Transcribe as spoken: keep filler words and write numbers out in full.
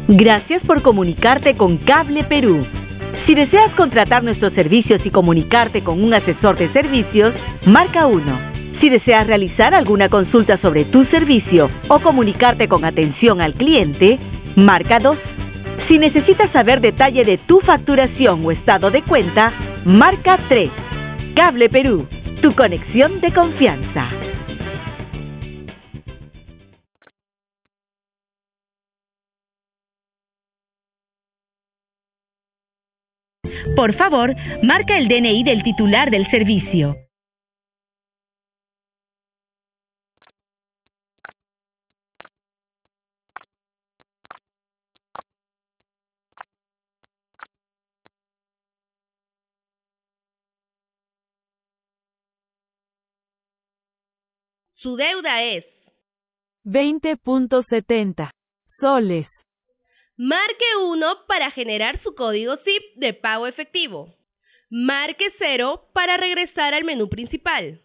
Gracias por comunicarte con Cable Perú. Si deseas contratar nuestros servicios y comunicarte con un asesor de servicios, marca uno. Si deseas realizar alguna consulta sobre tu servicio o comunicarte con atención al cliente, marca dos. Si necesitas saber detalle de tu facturación o estado de cuenta, marca tres. Cable Perú, tu conexión de confianza. Por favor, marca el D N I del titular del servicio. Su deuda es veinte punto setenta soles. Marque uno para generar su código S I P de pago efectivo. Marque cero para regresar al menú principal.